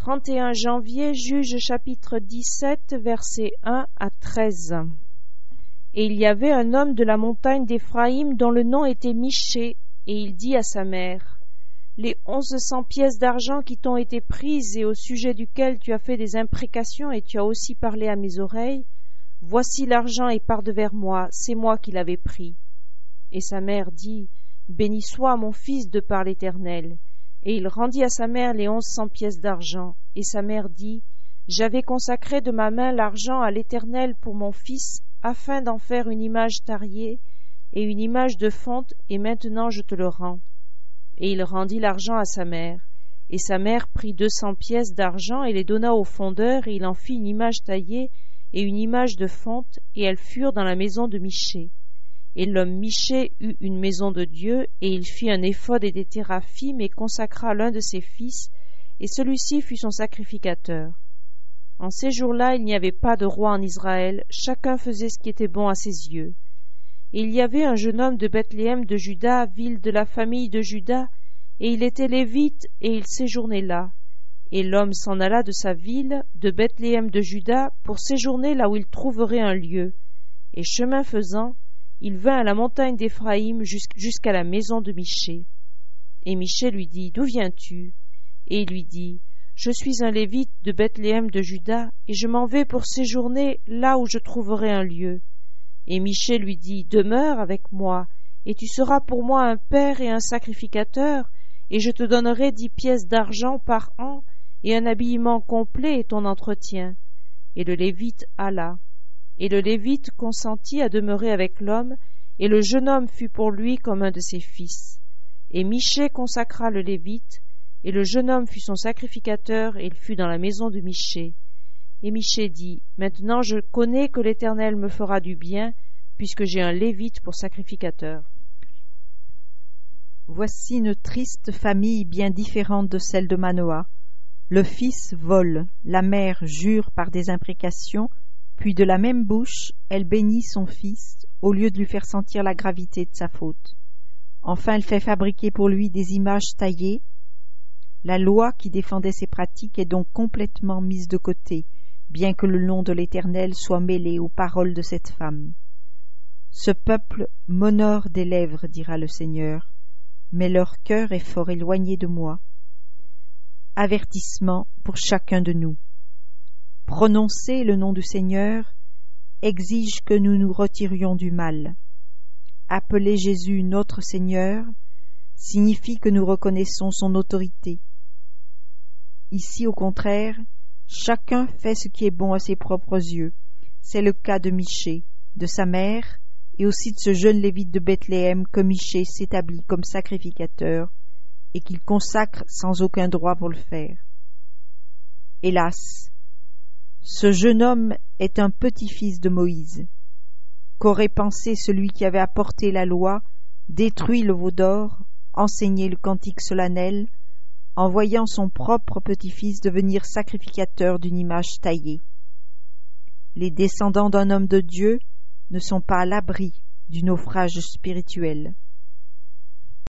31 janvier, Juges chapitre 17, versets 1 à 13. Et il y avait un homme de la montagne d'Éphraïm dont le nom était Michée, et il dit à sa mère: Les 1100 pièces d'argent qui t'ont été prises et au sujet duquel tu as fait des imprécations et tu as aussi parlé à mes oreilles, voici l'argent et part devers moi, c'est moi qui l'avais pris. Et sa mère dit: Béni soit mon fils de par l'Éternel. Et il rendit à sa mère les 1100 pièces d'argent. Et sa mère dit: J'avais consacré de ma main l'argent à l'Éternel pour mon fils, afin d'en faire une image tariée et une image de fonte, et maintenant je te le rends. Et il rendit l'argent à sa mère. Et sa mère prit 200 pièces d'argent et les donna au fondeur, et il en fit une image taillée et une image de fonte, et elles furent dans la maison de Michée. Et l'homme Michée eut une maison de Dieu, et il fit un éphod et des téraphim, et consacra l'un de ses fils, et celui-ci fut son sacrificateur. En ces jours-là, il n'y avait pas de roi en Israël, chacun faisait ce qui était bon à ses yeux. Et il y avait un jeune homme de Bethléem de Juda, ville de la famille de Juda, et il était lévite, et il séjournait là. Et l'homme s'en alla de sa ville, de Bethléem de Juda, pour séjourner là où il trouverait un lieu. Et chemin faisant, il vint à la montagne d'Éphraïm jusqu'à la maison de Michée. Et Michée lui dit: D'où viens-tu? Et il lui dit: Je suis un lévite de Bethléem de Juda, et je m'en vais pour séjourner là où je trouverai un lieu. Et Michée lui dit: Demeure avec moi, et tu seras pour moi un père et un sacrificateur, et je te donnerai 10 pièces d'argent par an, et un habillement complet et ton entretien. Et le lévite alla. Et le lévite consentit à demeurer avec l'homme, et le jeune homme fut pour lui comme un de ses fils. Et Michée consacra le lévite, et le jeune homme fut son sacrificateur, et il fut dans la maison de Michée. Et Michée dit: Maintenant je connais que l'Éternel me fera du bien, puisque j'ai un lévite pour sacrificateur. Voici une triste famille bien différente de celle de Manoah. Le fils vole, la mère jure par des imprécations, puis de la même bouche, elle bénit son fils, au lieu de lui faire sentir la gravité de sa faute. Enfin, elle fait fabriquer pour lui des images taillées. La loi qui défendait ces pratiques est donc complètement mise de côté, bien que le nom de l'Éternel soit mêlé aux paroles de cette femme. Ce peuple m'honore des lèvres, dira le Seigneur, mais leur cœur est fort éloigné de moi. Avertissement pour chacun de nous. Prononcer le nom du Seigneur exige que nous nous retirions du mal. Appeler Jésus notre Seigneur signifie que nous reconnaissons son autorité. Ici, au contraire, chacun fait ce qui est bon à ses propres yeux. C'est le cas de Michée, de sa mère, et aussi de ce jeune lévite de Bethléem que Michée s'établit comme sacrificateur et qu'il consacre sans aucun droit pour le faire. Hélas, ce jeune homme est un petit-fils de Moïse. Qu'aurait pensé celui qui avait apporté la loi, détruit le veau d'or, enseigné le cantique solennel, en voyant son propre petit-fils devenir sacrificateur d'une image taillée? Les descendants d'un homme de Dieu ne sont pas à l'abri du naufrage spirituel.